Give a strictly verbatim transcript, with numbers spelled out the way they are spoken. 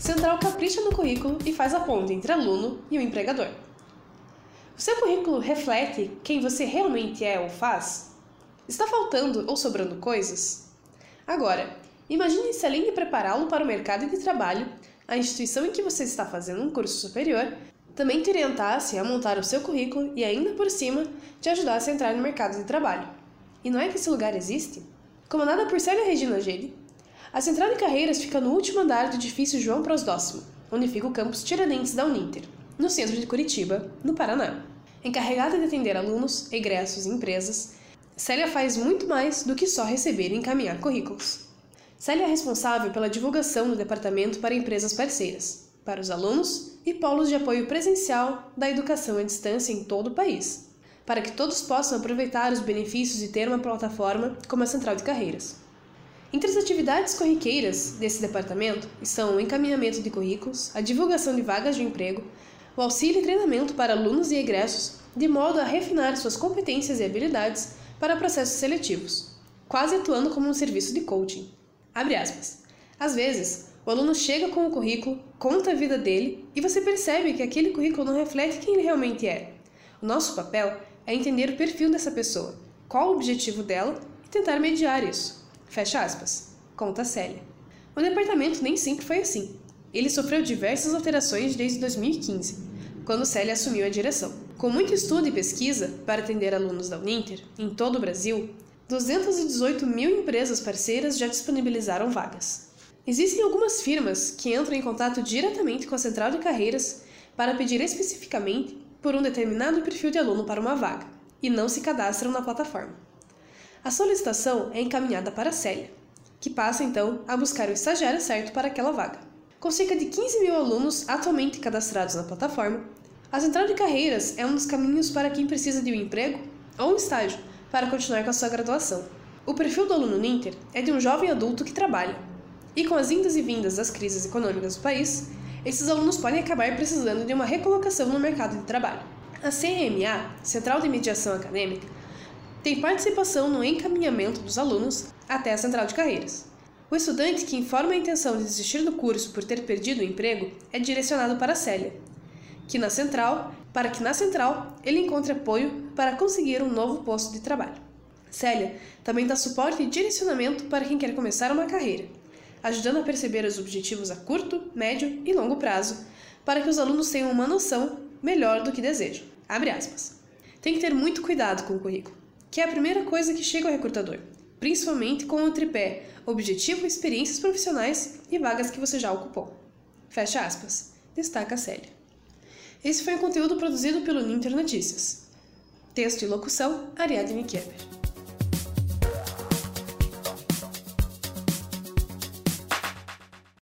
Central capricha no currículo e faz a ponte entre aluno e o empregador. O seu currículo reflete quem você realmente é ou faz? Está faltando ou sobrando coisas? Agora, imagine se além de prepará-lo para o mercado de trabalho, a instituição em que você está fazendo um curso superior também te orientasse a montar o seu currículo e ainda por cima te ajudasse a entrar no mercado de trabalho. E não é que esse lugar existe? Comandada por Célia Regina Gede, a Central de Carreiras fica no último andar do edifício João Prosdóximo, onde fica o campus Tiradentes da Uninter, no centro de Curitiba, no Paraná. Encarregada de atender alunos, egressos e empresas, Célia faz muito mais do que só receber e encaminhar currículos. Célia é responsável pela divulgação do departamento para empresas parceiras, para os alunos e polos de apoio presencial da educação à distância em todo o país, para que todos possam aproveitar os benefícios de ter uma plataforma como a Central de Carreiras. Entre as atividades corriqueiras desse departamento estão o encaminhamento de currículos, a divulgação de vagas de emprego, o auxílio e treinamento para alunos e egressos, de modo a refinar suas competências e habilidades para processos seletivos, quase atuando como um serviço de coaching. Abre aspas. Às vezes, o aluno chega com o currículo, conta a vida dele e você percebe que aquele currículo não reflete quem ele realmente é. O nosso papel é entender o perfil dessa pessoa, qual o objetivo dela e tentar mediar isso. Fecha aspas. Conta Célia. O departamento nem sempre foi assim. Ele sofreu diversas alterações desde dois mil e quinze, quando Célia assumiu a direção. Com muito estudo e pesquisa para atender alunos da Uninter, em todo o Brasil, duzentas e dezoito mil empresas parceiras já disponibilizaram vagas. Existem algumas firmas que entram em contato diretamente com a Central de Carreiras para pedir especificamente por um determinado perfil de aluno para uma vaga, e não se cadastram na plataforma. A solicitação é encaminhada para a Célia, que passa então a buscar o estagiário certo para aquela vaga. Com cerca de quinze mil alunos atualmente cadastrados na plataforma, a Central de Carreiras é um dos caminhos para quem precisa de um emprego ou um estágio para continuar com a sua graduação. O perfil do aluno Uninter é de um jovem adulto que trabalha, e com as indas e vindas das crises econômicas do país, esses alunos podem acabar precisando de uma recolocação no mercado de trabalho. A C M A, Central de Mediação Acadêmica, tem participação no encaminhamento dos alunos até a Central de Carreiras. O estudante que informa a intenção de desistir do curso por ter perdido o emprego é direcionado para a Célia, que na Central, para que na Central ele encontre apoio para conseguir um novo posto de trabalho. Célia também dá suporte e direcionamento para quem quer começar uma carreira, ajudando a perceber os objetivos a curto, médio e longo prazo, para que os alunos tenham uma noção melhor do que desejam. Abre aspas. Tem que ter muito cuidado com o currículo, que é a primeira coisa que chega ao recrutador, principalmente com o tripé objetivo, experiências profissionais e vagas que você já ocupou. Fecha aspas. Destaca a Célia. Esse foi um conteúdo produzido pelo Uninter Notícias. Texto e locução, Ariadne Kerber.